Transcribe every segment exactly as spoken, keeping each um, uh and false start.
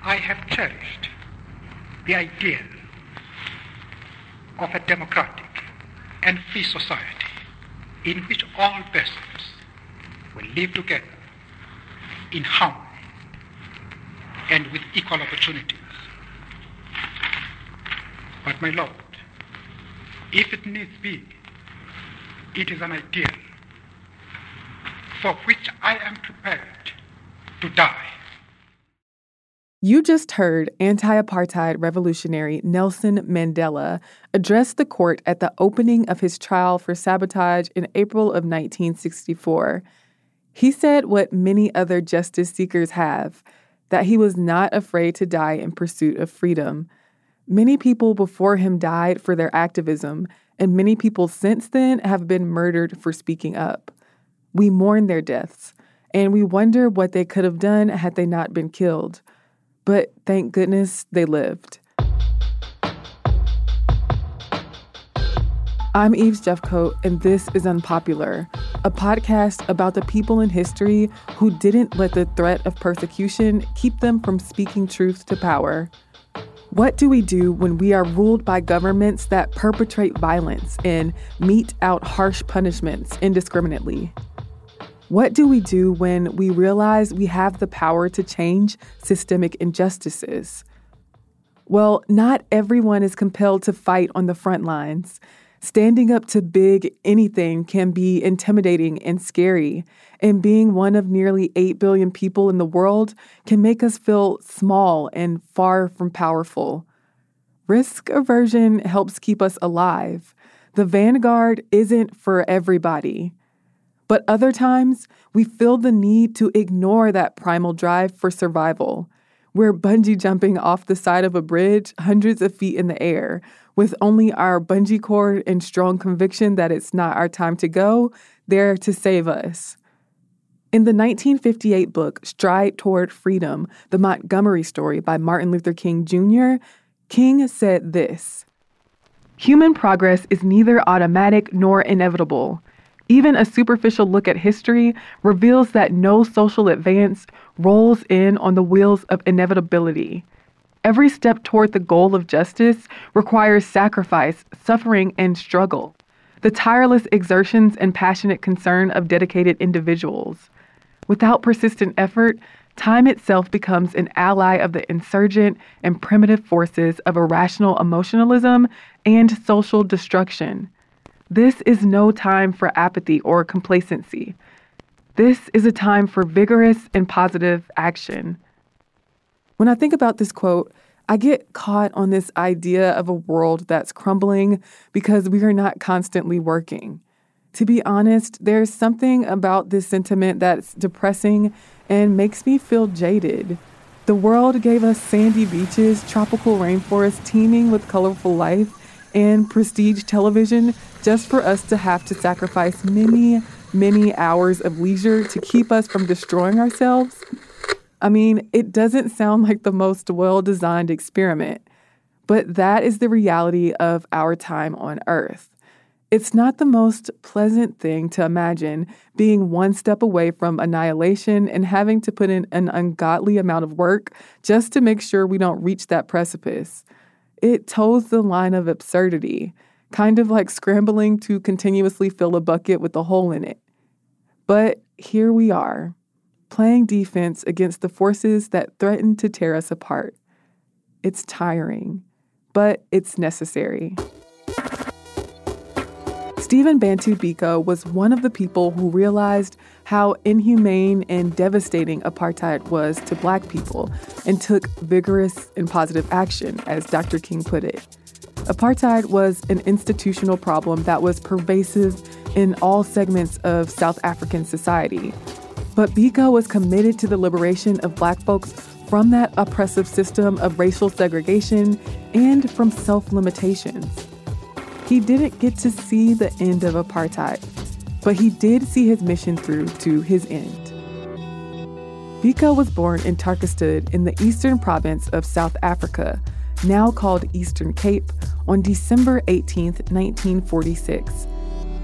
I have cherished the ideal of a democratic and free society in which all persons will live together in harmony and with equal opportunities. But my Lord, if it needs be, it is an ideal for which I am prepared to die. You just heard anti-apartheid revolutionary Nelson Mandela address the court at the opening of his trial for sabotage in April of nineteen sixty-four. He said what many other justice seekers have, that he was not afraid to die in pursuit of freedom. Many people before him died for their activism, and many people since then have been murdered for speaking up. We mourn their deaths, and we wonder what they could have done had they not been killed. But thank goodness they lived. I'm Eves Jeffcoat, and this is Unpopular, a podcast about the people in history who didn't let the threat of persecution keep them from speaking truth to power. What do we do when we are ruled by governments that perpetrate violence and mete out harsh punishments indiscriminately? What do we do when we realize we have the power to change systemic injustices? Well, not everyone is compelled to fight on the front lines. Standing up to big anything can be intimidating and scary, and being one of nearly eight billion people in the world can make us feel small and far from powerful. Risk aversion helps keep us alive. The vanguard isn't for everybody. But other times, we feel the need to ignore that primal drive for survival. We're bungee jumping off the side of a bridge hundreds of feet in the air, with only our bungee cord and strong conviction that it's not our time to go, there to save us. In the nineteen fifty-eight book, Stride Toward Freedom, The Montgomery Story by Martin Luther King Junior, King said this: "Human progress is neither automatic nor inevitable. Even a superficial look at history reveals that no social advance rolls in on the wheels of inevitability. Every step toward the goal of justice requires sacrifice, suffering, and struggle, the tireless exertions and passionate concern of dedicated individuals. Without persistent effort, time itself becomes an ally of the insurgent and primitive forces of irrational emotionalism and social destruction. This is no time for apathy or complacency. This is a time for vigorous and positive action." When I think about this quote, I get caught on this idea of a world that's crumbling because we are not constantly working. To be honest, there's something about this sentiment that's depressing and makes me feel jaded. The world gave us sandy beaches, tropical rainforests teeming with colorful life, and prestige television just for us to have to sacrifice many, many hours of leisure to keep us from destroying ourselves. I mean, it doesn't sound like the most well-designed experiment, but that is the reality of our time on Earth. It's not the most pleasant thing to imagine being one step away from annihilation and having to put in an ungodly amount of work just to make sure we don't reach that precipice. It toes the line of absurdity, kind of like scrambling to continuously fill a bucket with a hole in it. But here we are, playing defense against the forces that threaten to tear us apart. It's tiring, but it's necessary. Stephen Bantu Biko was one of the people who realized how inhumane and devastating apartheid was to Black people and took vigorous and positive action, as Doctor King put it. Apartheid was an institutional problem that was pervasive in all segments of South African society. But Biko was committed to the liberation of Black folks from that oppressive system of racial segregation and from self-limitations. He didn't get to see the end of apartheid, but he did see his mission through to his end. Biko was born in Tarkastad in the eastern province of South Africa, now called Eastern Cape, on December eighteenth, nineteen forty-six.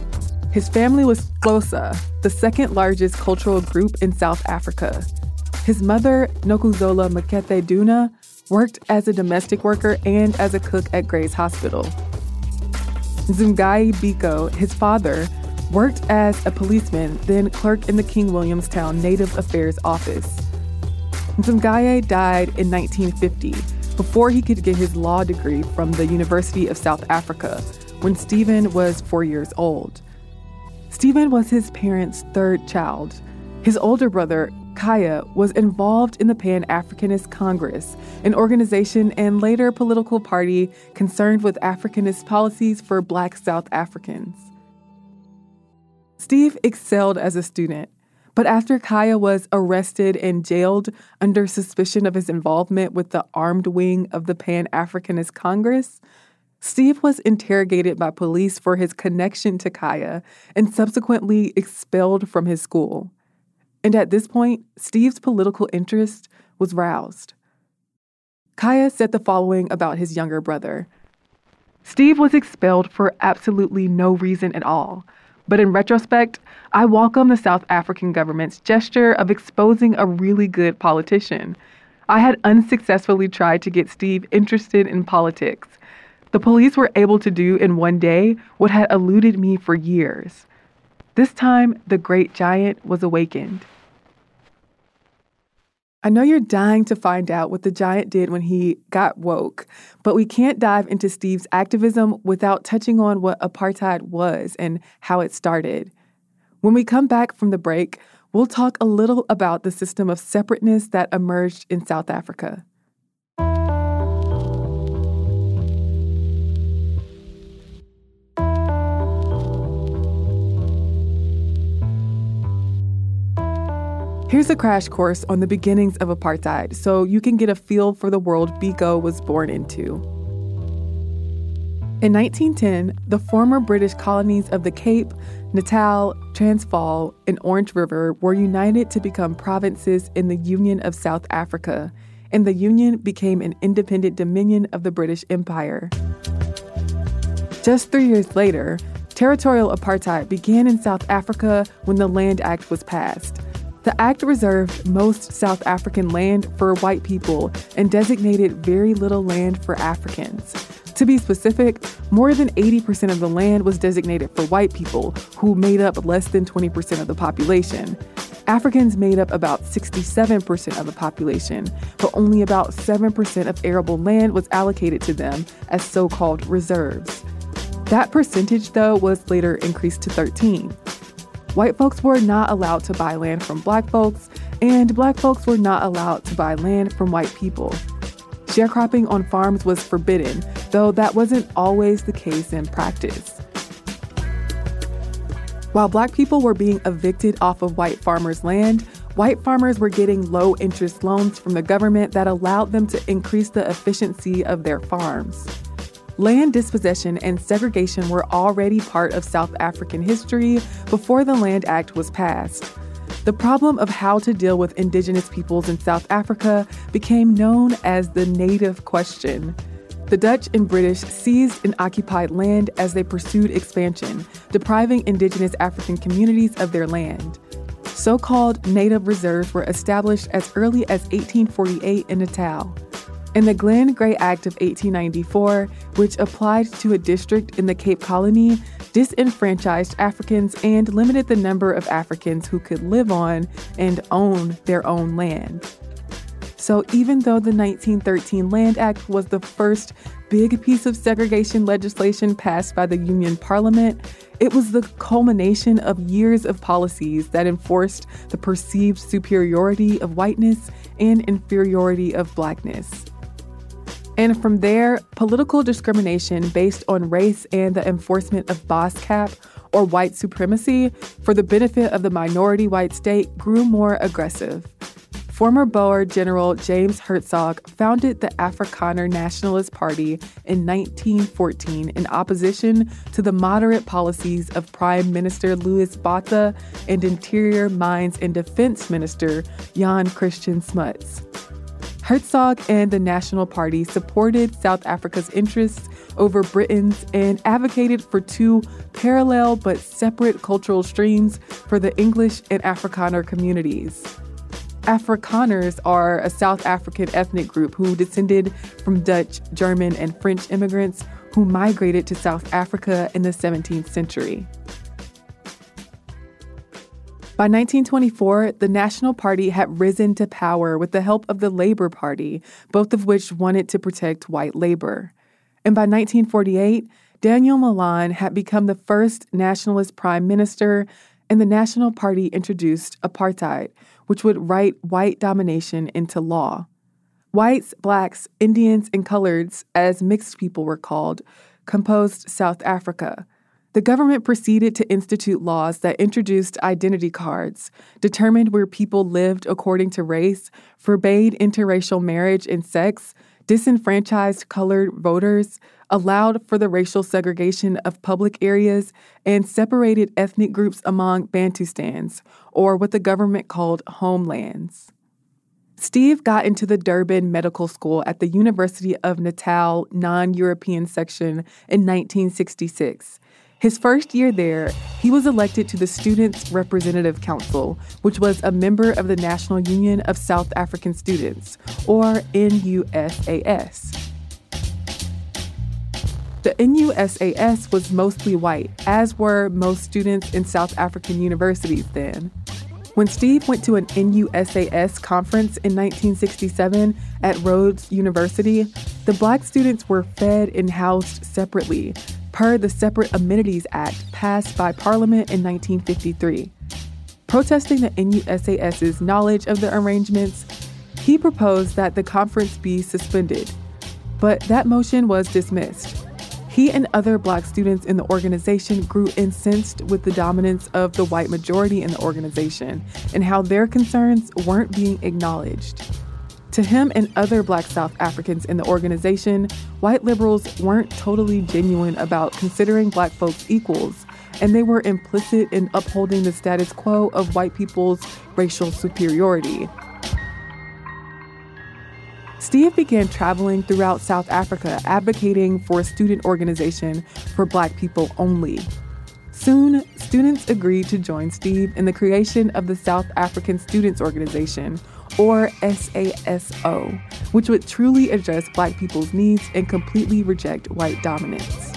His family was Xhosa, the second largest cultural group in South Africa. His mother, Nokuzola Makete Duna, worked as a domestic worker and as a cook at Gray's Hospital. Zungai Biko, his father, worked as a policeman, then clerk in the King Williamstown Native Affairs Office. Zungai died in nineteen fifty, before he could get his law degree from the University of South Africa, when Stephen was four years old. Stephen was his parents' third child. His older brother, Kaya, was involved in the Pan-Africanist Congress, an organization and later political party concerned with Africanist policies for Black South Africans. Steve excelled as a student, but after Kaya was arrested and jailed under suspicion of his involvement with the armed wing of the Pan-Africanist Congress, Steve was interrogated by police for his connection to Kaya and subsequently expelled from his school. And at this point, Steve's political interest was roused. Kaya said the following about his younger brother. Steve was expelled for absolutely no reason at all. But in retrospect, I welcome the South African government's gesture of exposing a really good politician. I had unsuccessfully tried to get Steve interested in politics. The police were able to do in one day what had eluded me for years. This time, the great giant was awakened. I know you're dying to find out what the giant did when he got woke, but we can't dive into Steve's activism without touching on what apartheid was and how it started. When we come back from the break, we'll talk a little about the system of separateness that emerged in South Africa. Here's a crash course on the beginnings of apartheid so you can get a feel for the world Biko was born into. In nineteen ten, the former British colonies of the Cape, Natal, Transvaal, and Orange River were united to become provinces in the Union of South Africa, and the Union became an independent dominion of the British Empire. Just three years later, territorial apartheid began in South Africa when the Land Act was passed. The act reserved most South African land for white people and designated very little land for Africans. To be specific, more than eighty percent of the land was designated for white people, who made up less than twenty percent of the population. Africans made up about sixty-seven percent of the population, but only about seven percent of arable land was allocated to them as so-called reserves. That percentage, though, was later increased to thirteen. White folks were not allowed to buy land from black folks, and black folks were not allowed to buy land from white people. Sharecropping on farms was forbidden, though that wasn't always the case in practice. While black people were being evicted off of white farmers' land, white farmers were getting low-interest loans from the government that allowed them to increase the efficiency of their farms. Land dispossession and segregation were already part of South African history before the Land Act was passed. The problem of how to deal with indigenous peoples in South Africa became known as the Native Question. The Dutch and British seized and occupied land as they pursued expansion, depriving indigenous African communities of their land. So-called native reserves were established as early as eighteen forty-eight in Natal. And the Glenn-Gray Act of eighteen ninety-four, which applied to a district in the Cape Colony, disenfranchised Africans and limited the number of Africans who could live on and own their own land. So even though the nineteen thirteen Land Act was the first big piece of segregation legislation passed by the Union Parliament, it was the culmination of years of policies that enforced the perceived superiority of whiteness and inferiority of blackness. And from there, political discrimination based on race and the enforcement of Boss Cap, or white supremacy, for the benefit of the minority white state grew more aggressive. Former Boer General James Hertzog founded the Afrikaner Nationalist Party in nineteen fourteen in opposition to the moderate policies of Prime Minister Louis Botha and Interior, Mines and Defense Minister Jan Christian Smuts. Hertzog and the National Party supported South Africa's interests over Britain's and advocated for two parallel but separate cultural streams for the English and Afrikaner communities. Afrikaners are a South African ethnic group who descended from Dutch, German, and French immigrants who migrated to South Africa in the seventeenth century. By nineteen twenty-four, the National Party had risen to power with the help of the Labour Party, both of which wanted to protect white labor. And by nineteen forty-eight, Daniel Malan had become the first nationalist prime minister, and the National Party introduced apartheid, which would write white domination into law. Whites, blacks, Indians, and coloreds, as mixed people were called, composed South Africa. The government proceeded to institute laws that introduced identity cards, determined where people lived according to race, forbade interracial marriage and sex, disenfranchised colored voters, allowed for the racial segregation of public areas, and separated ethnic groups among Bantustans, or what the government called homelands. Steve got into the Durban Medical School at the University of Natal non-European section in nineteen sixty-six. His first year there, he was elected to the Students' Representative Council, which was a member of the National Union of South African Students, or N U S A S. The N U S A S was mostly white, as were most students in South African universities then. When Steve went to an N U S A S conference in nineteen sixty-seven at Rhodes University, the black students were fed and housed separately, per the Separate Amenities Act passed by Parliament in nineteen fifty-three. Protesting the N U S A S's knowledge of the arrangements, he proposed that the conference be suspended. But that motion was dismissed. He and other black students in the organization grew incensed with the dominance of the white majority in the organization and how their concerns weren't being acknowledged. To him and other black South Africans in the organization, white liberals weren't totally genuine about considering black folks equals, and they were implicit in upholding the status quo of white people's racial superiority. Steve began traveling throughout South Africa advocating for a student organization for black people only. Soon, students agreed to join Steve in the creation of the South African Students Organization, or S A S O, which would truly address black people's needs and completely reject white dominance.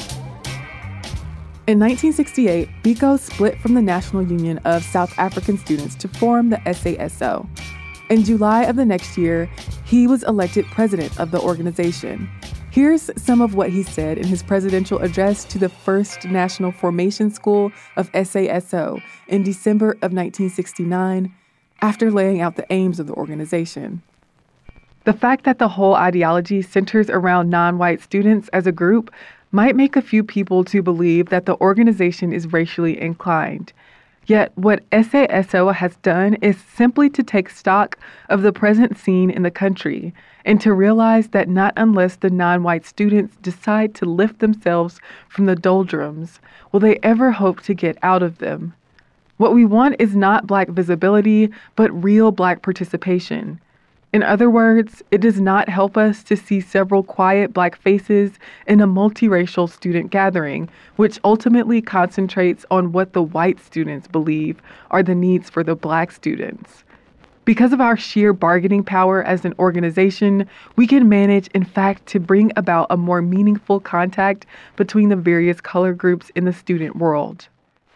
In nineteen sixty-eight, Biko split from the National Union of South African Students to form the S A S O. In July of the next year, he was elected president of the organization. Here's some of what he said in his presidential address to the first National Formation School of S A S O in December of nineteen sixty-nine, after laying out the aims of the organization. The fact that the whole ideology centers around non-white students as a group might make a few people to believe that the organization is racially inclined. Yet what S A S O has done is simply to take stock of the present scene in the country and to realize that not unless the non-white students decide to lift themselves from the doldrums will they ever hope to get out of them. What we want is not black visibility, but real black participation. In other words, it does not help us to see several quiet black faces in a multiracial student gathering, which ultimately concentrates on what the white students believe are the needs for the black students. Because of our sheer bargaining power as an organization, we can manage, in fact, to bring about a more meaningful contact between the various color groups in the student world.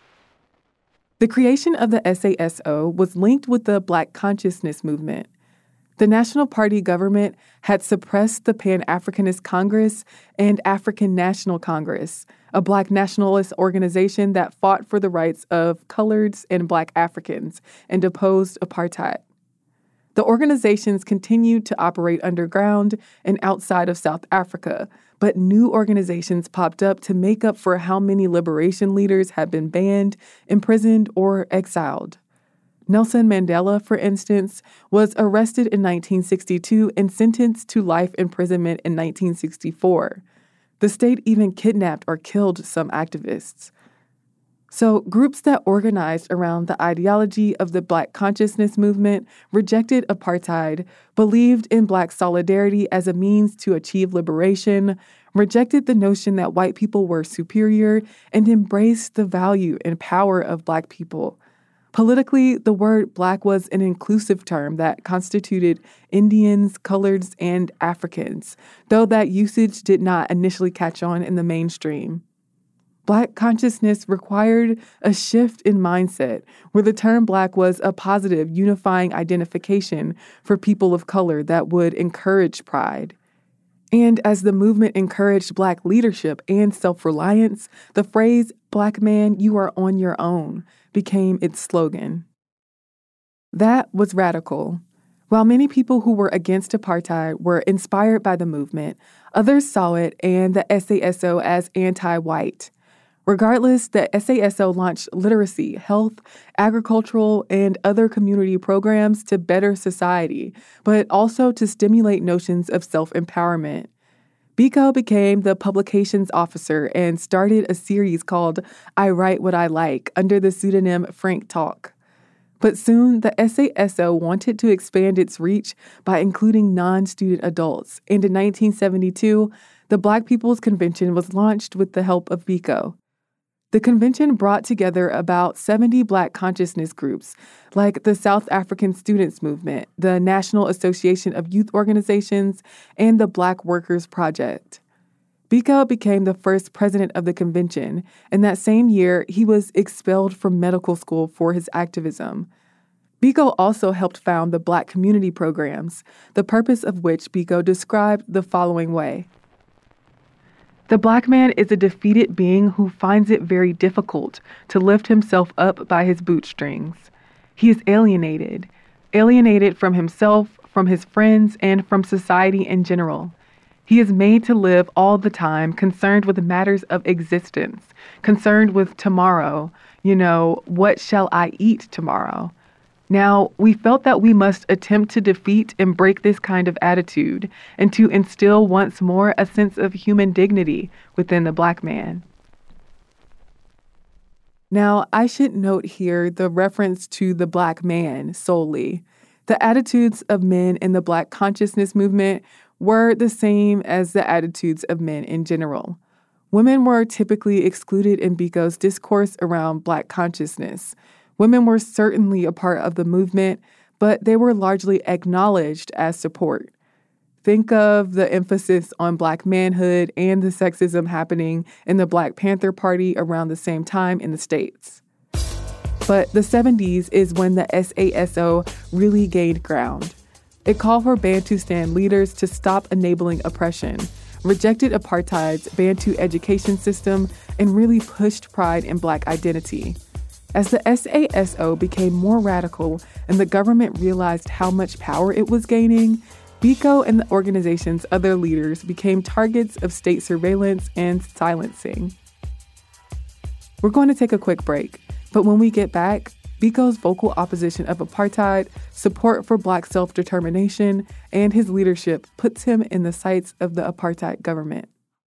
The creation of the S A S O was linked with the Black Consciousness movement. The National Party government had suppressed the Pan-Africanist Congress and African National Congress, a black nationalist organization that fought for the rights of coloreds and black Africans and opposed apartheid. The organizations continued to operate underground and outside of South Africa, but new organizations popped up to make up for how many liberation leaders had been banned, imprisoned, or exiled. Nelson Mandela, for instance, was arrested in nineteen sixty-two and sentenced to life imprisonment in nineteen sixty-four. The state even kidnapped or killed some activists. So groups that organized around the ideology of the Black Consciousness movement rejected apartheid, believed in Black solidarity as a means to achieve liberation, rejected the notion that white people were superior, and embraced the value and power of Black people. Politically, the word Black was an inclusive term that constituted Indians, coloreds, and Africans, though that usage did not initially catch on in the mainstream. Black consciousness required a shift in mindset, where the term Black was a positive, unifying identification for people of color that would encourage pride. And as the movement encouraged Black leadership and self-reliance, the phrase, "Black man, you are on your own," became its slogan. That was radical. While many people who were against apartheid were inspired by the movement, others saw it and the S A S O as anti-white. Regardless, the S A S O launched literacy, health, agricultural, and other community programs to better society, but also to stimulate notions of self-empowerment. Biko became the publications officer and started a series called I Write What I Like under the pseudonym Frank Talk. But soon, the S A S O wanted to expand its reach by including non-student adults, and in nineteen seventy-two, the Black People's Convention was launched with the help of Biko. The convention brought together about seventy Black consciousness groups, like the South African Students Movement, the National Association of Youth Organizations, and the Black Workers Project. Biko became the first president of the convention, and that same year, he was expelled from medical school for his activism. Biko also helped found the Black community programs, the purpose of which Biko described the following way. The Black man is a defeated being who finds it very difficult to lift himself up by his bootstrings. He is alienated, alienated from himself, from his friends, and from society in general. He is made to live all the time concerned with matters of existence, concerned with tomorrow, you know, what shall I eat tomorrow? Now, we felt that we must attempt to defeat and break this kind of attitude and to instill once more a sense of human dignity within the Black man. Now, I should note here the reference to the Black man solely. The attitudes of men in the Black consciousness movement were the same as the attitudes of men in general. Women were typically excluded in Biko's discourse around Black consciousness. Women were certainly a part of the movement, but they were largely acknowledged as support. Think of the emphasis on Black manhood and the sexism happening in the Black Panther Party around the same time in the States. But the seventies is when the S A S O really gained ground. It called for Bantustan leaders to stop enabling oppression, rejected apartheid's Bantu education system, and really pushed pride in Black identity. As the S A S O became more radical and the government realized how much power it was gaining, Biko and the organization's other leaders became targets of state surveillance and silencing. We're going to take a quick break, but when we get back, Biko's vocal opposition of apartheid, support for Black self-determination, and his leadership puts him in the sights of the apartheid government.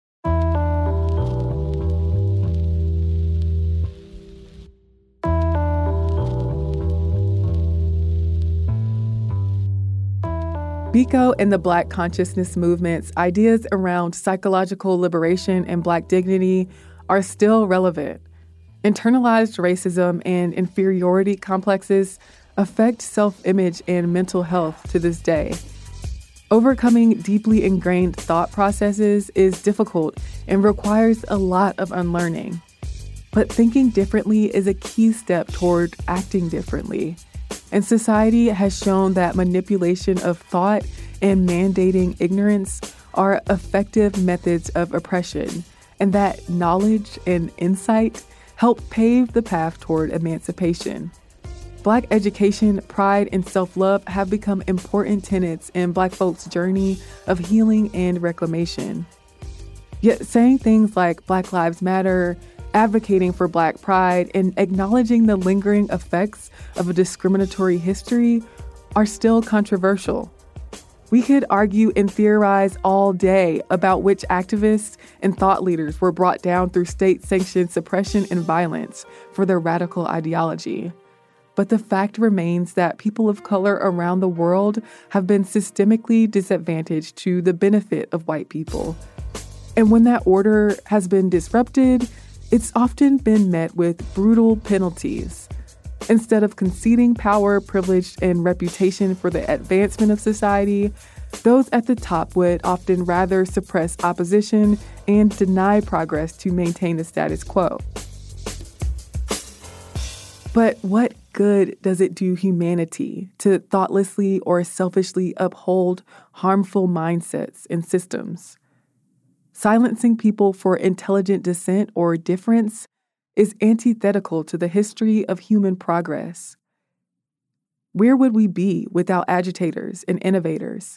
Biko and the Black consciousness movement's ideas around psychological liberation and Black dignity are still relevant. Internalized racism and inferiority complexes affect self-image and mental health to this day. Overcoming deeply ingrained thought processes is difficult and requires a lot of unlearning. But thinking differently is a key step toward acting differently. And society has shown that manipulation of thought and mandating ignorance are effective methods of oppression, and that knowledge and insight help pave the path toward emancipation. Black education, pride, and self-love have become important tenets in Black folks' journey of healing and reclamation. Yet saying things like Black Lives Matter, advocating for Black pride, and acknowledging the lingering effects of a discriminatory history are still controversial. We could argue and theorize all day about which activists and thought leaders were brought down through state-sanctioned suppression and violence for their radical ideology. But the fact remains that people of color around the world have been systemically disadvantaged to the benefit of white people. And when that order has been disrupted, it's often been met with brutal penalties. Instead of conceding power, privilege, and reputation for the advancement of society, those at the top would often rather suppress opposition and deny progress to maintain the status quo. But what good does it do humanity to thoughtlessly or selfishly uphold harmful mindsets and systems? Silencing people for intelligent dissent or difference is antithetical to the history of human progress. Where would we be without agitators and innovators?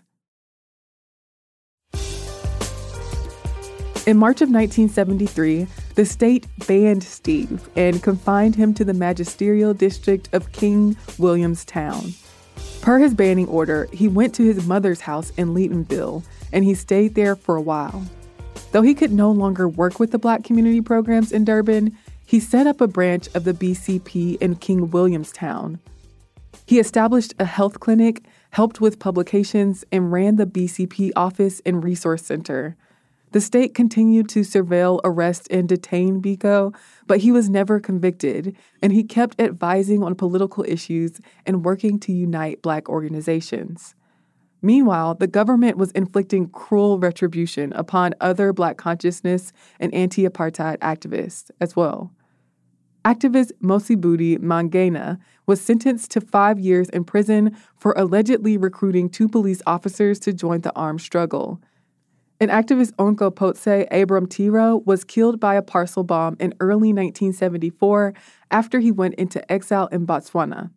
In March of nineteen seventy-three, the state banned Steve and confined him to the magisterial district of King Williamstown. Per his banning order, he went to his mother's house in Leetonville, and he stayed there for a while. Though he could no longer work with the Black community programs in Durban, he set up a branch of the B C P in King Williamstown. He established a health clinic, helped with publications, and ran the B C P office and resource center. The state continued to surveil, arrest, and detain Biko, but he was never convicted, and he kept advising on political issues and working to unite Black organizations. Meanwhile, the government was inflicting cruel retribution upon other Black consciousness and anti-apartheid activists as well. Activist Mosibudi Mangena was sentenced to five years in prison for allegedly recruiting two police officers to join the armed struggle. And activist Onkopotse Abram Tiro was killed by a parcel bomb in early nineteen seventy-four after he went into exile in Botswana.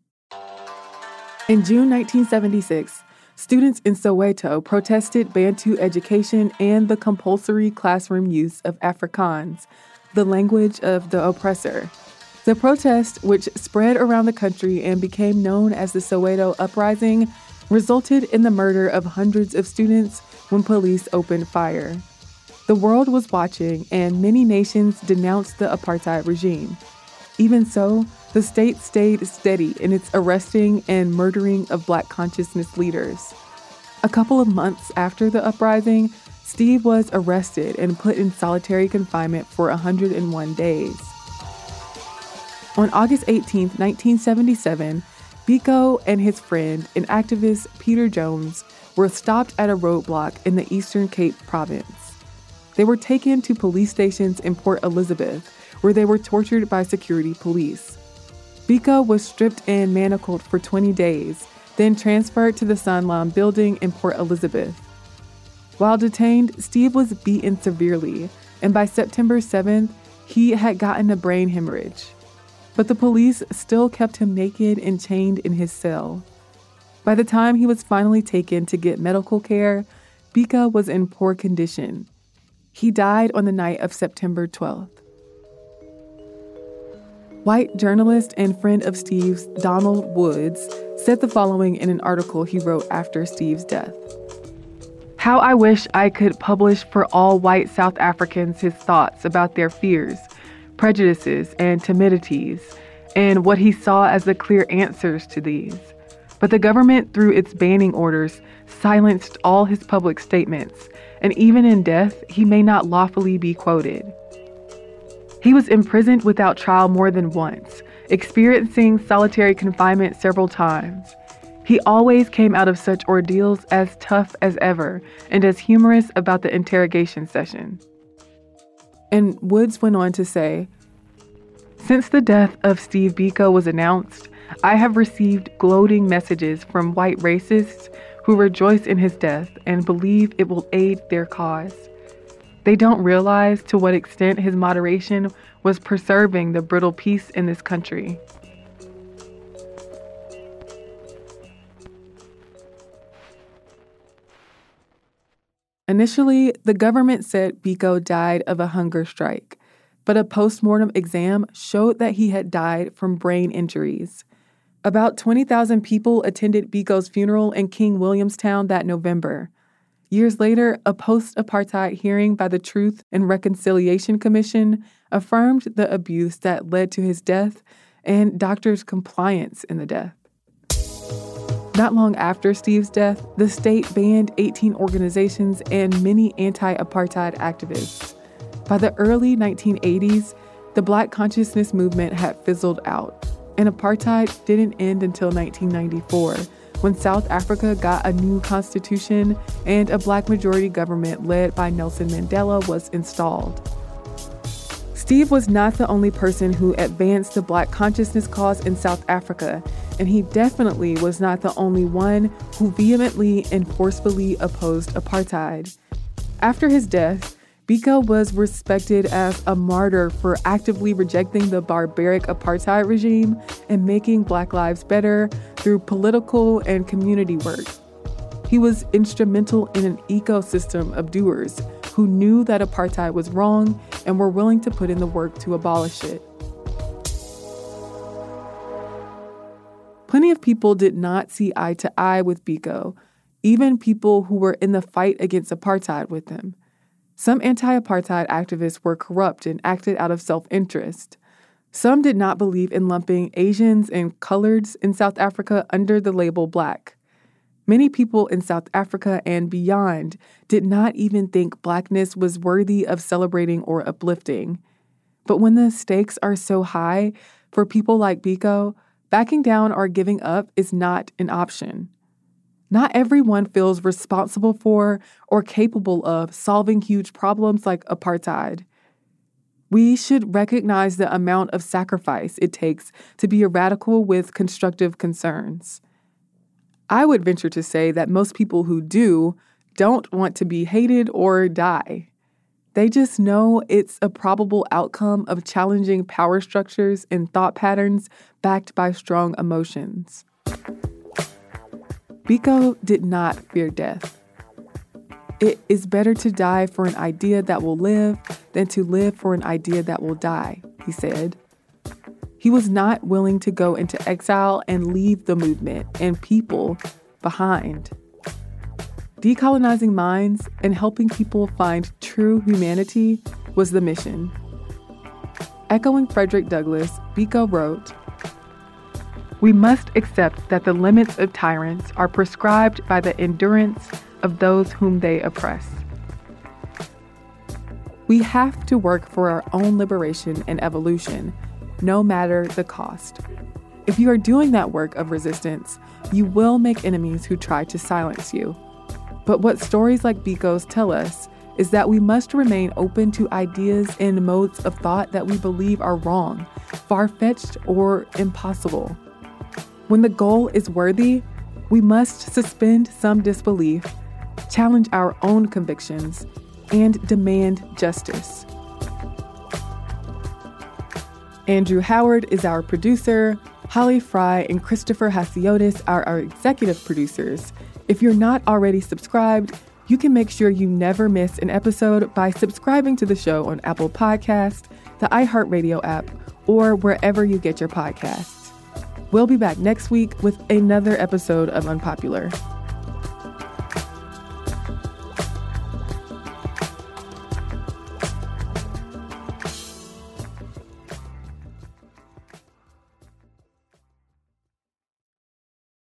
In June nineteen seventy-six, students in Soweto protested Bantu education and the compulsory classroom use of Afrikaans, the language of the oppressor. The protest, which spread around the country and became known as the Soweto Uprising, resulted in the murder of hundreds of students when police opened fire. The world was watching, and many nations denounced the apartheid regime. Even so, the state stayed steady in its arresting and murdering of Black consciousness leaders. A couple of months after the uprising, Steve was arrested and put in solitary confinement for one hundred one days. On August eighteenth, nineteen seventy-seven, Biko and his friend and activist Peter Jones were stopped at a roadblock in the Eastern Cape province. They were taken to police stations in Port Elizabeth, where they were tortured by security police. Biko was stripped and manacled for twenty days, then transferred to the Sanlam building in Port Elizabeth. While detained, Steve was beaten severely, and by September seventh, he had gotten a brain hemorrhage. But the police still kept him naked and chained in his cell. By the time he was finally taken to get medical care, Biko was in poor condition. He died on the night of September twelfth. White journalist and friend of Steve's, Donald Woods, said the following in an article he wrote after Steve's death. "How I wish I could publish for all white South Africans his thoughts about their fears, prejudices, and timidities, and what he saw as the clear answers to these. But the government, through its banning orders, silenced all his public statements, and even in death, he may not lawfully be quoted. He was imprisoned without trial more than once, experiencing solitary confinement several times. He always came out of such ordeals as tough as ever and as humorous about the interrogation session." And Woods went on to say, "Since the death of Steve Biko was announced, I have received gloating messages from white racists who rejoice in his death and believe it will aid their cause. They don't realize to what extent his moderation was preserving the brittle peace in this country." Initially, the government said Biko died of a hunger strike, but a postmortem exam showed that he had died from brain injuries. About twenty thousand people attended Biko's funeral in King Williamstown that November. Years later, a post-apartheid hearing by the Truth and Reconciliation Commission affirmed the abuse that led to his death and doctors' compliance in the death. Not long after Steve's death, the state banned eighteen organizations and many anti-apartheid activists. By the early nineteen eighties, the Black consciousness movement had fizzled out, and apartheid didn't end until nineteen ninety-four, when South Africa got a new constitution and a Black majority government led by Nelson Mandela was installed. Steve was not the only person who advanced the Black consciousness cause in South Africa, and he definitely was not the only one who vehemently and forcefully opposed apartheid. After his death, Biko was respected as a martyr for actively rejecting the barbaric apartheid regime and making Black lives better through political and community work. He was instrumental in an ecosystem of doers who knew that apartheid was wrong and were willing to put in the work to abolish it. Plenty of people did not see eye to eye with Biko, even people who were in the fight against apartheid with him. Some anti-apartheid activists were corrupt and acted out of self-interest. Some did not believe in lumping Asians and coloreds in South Africa under the label Black. Many people in South Africa and beyond did not even think Blackness was worthy of celebrating or uplifting. But when the stakes are so high, for people like Biko, backing down or giving up is not an option. Not everyone feels responsible for or capable of solving huge problems like apartheid. We should recognize the amount of sacrifice it takes to be a radical with constructive concerns. I would venture to say that most people who do don't want to be hated or die. They just know it's a probable outcome of challenging power structures and thought patterns backed by strong emotions. Biko did not fear death. It is better to die for an idea that will live than to live for an idea that will die, he said. He was not willing to go into exile and leave the movement and people behind. Decolonizing minds and helping people find true humanity was the mission. Echoing Frederick Douglass, Biko wrote, "We must accept that the limits of tyrants are prescribed by the endurance of those whom they oppress. We have to work for our own liberation and evolution, no matter the cost. If you are doing that work of resistance, you will make enemies who try to silence you. But what stories like Biko's tell us is that we must remain open to ideas and modes of thought that we believe are wrong, far-fetched, or impossible. When the goal is worthy, we must suspend some disbelief, challenge our own convictions, and demand justice." Andrew Howard is our producer. Holly Fry and Christopher Hasiotis are our executive producers. If you're not already subscribed, you can make sure you never miss an episode by subscribing to the show on Apple Podcasts, the iHeartRadio app, or wherever you get your podcasts. We'll be back next week with another episode of Unpopular.